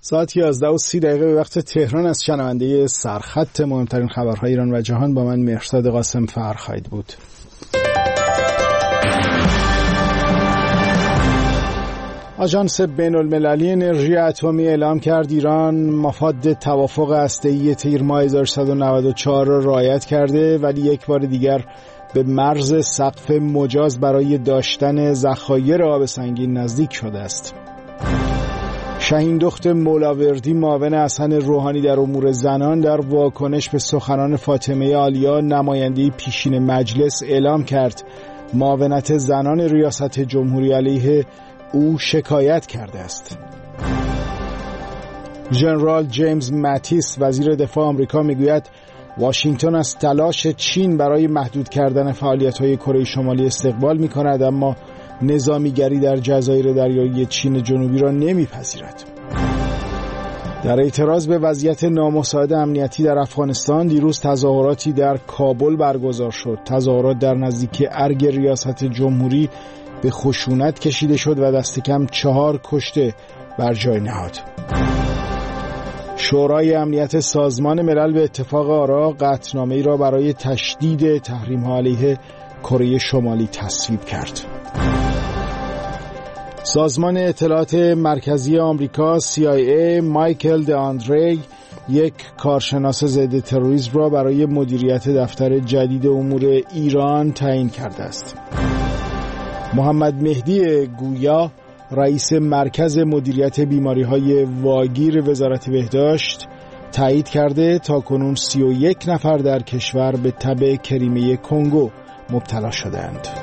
ساعت 11:30 به وقت تهران از شنونده سرخط مهمترین خبرهای ایران و جهان با من مهرزاد قاسم فرخ خواهید بود. آژانس بین‌المللی انرژی اتمی اعلام کرد ایران مفاد توافق هسته‌ای تیر ماه 1394 را رعایت کرده، ولی یک بار دیگر به مرز سقف مجاز برای داشتن ذخایر آب سنگین نزدیک شده است. شاهین دخت مولاوردی معاون حسن روحانی در امور زنان در واکنش به سخنان فاطمه عالیا نماینده پیشین مجلس اعلام کرد معاونت زنان ریاست جمهوری علیه او شکایت کرده است. ژنرال جیمز ماتیس وزیر دفاع آمریکا میگوید واشنگتن از تلاش چین برای محدود کردن فعالیت‌های کره شمالی استقبال می‌کند، اما نظامیگری در جزایر دریایی چین جنوبی را نمی‌پذیرد. در اعتراض به وضعیت نامساعد امنیتی در افغانستان دیروز تظاهراتی در کابل برگزار شد. تظاهرات در نزدیکی ارگ ریاست جمهوری به خشونت کشیده شد و دست کم 4 کشته بر جای نهاد. شورای امنیت سازمان ملل به اتفاق آرا قطعنامه‌ای را برای تشدید تحریم‌ها علیه کره شمالی تصویب کرد. سازمان اطلاعات مرکزی آمریکا CIA مایکل داندری یک کارشناس ضد تروریسم را برای مدیریت دفتر جدید امور ایران تعیین کرده است. محمد مهدی گویا رئیس مرکز مدیریت بیماری‌های واگیر وزارت بهداشت تایید کرده تاکنون 31 نفر در کشور به تب کریمه کنگو مبتلا شدند.